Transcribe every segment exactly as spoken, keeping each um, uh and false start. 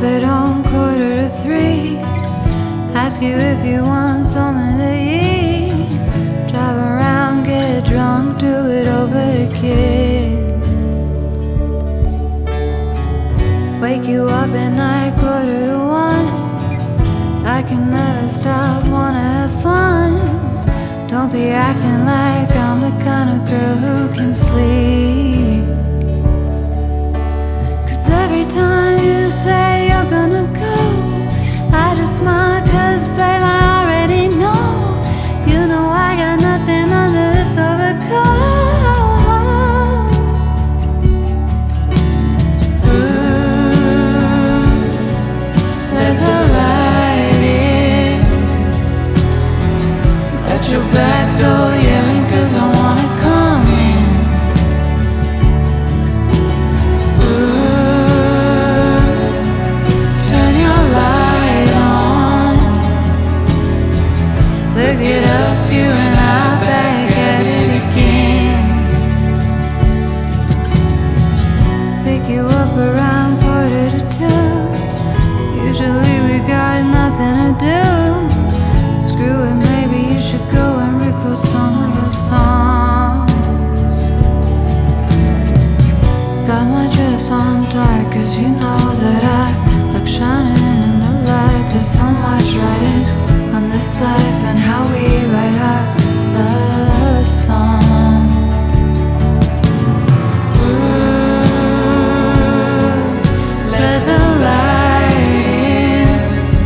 it on quarter to three. Ask you if you want something to eat. Drive around, get drunk, do it over again. Wake you up at night, quarter to one. I can never stop, wanna have fun. Don't be acting like I'm the kind of girl who can sleep. Cause every time you say you're gonna go, I just smile cause babe I already know. You know I got nothing under this overcoat. Your back door yelling cause I wanna come in. Ooh, turn your light on. Look at us, you and I back at it again. Pick you up around quarter to two. Usually we got nothing to do. Screw it, maybe you should go and record some of the songs. Got my dress on dark cause you know that I like shining in the light. There's so much writing on this life and how we write our love song. Ooh, let the light in.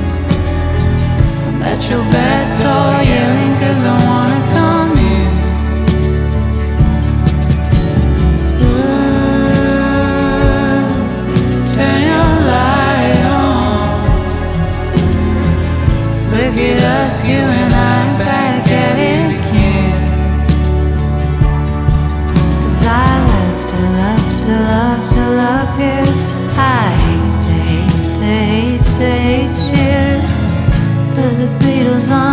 Let your back door yelling cause I wanna come in. Ooh, turn your light on. Look at us, you and I back at it again. Cause I love to love to love to love you. I hate to hate to hate to hate you. Put the Beatles on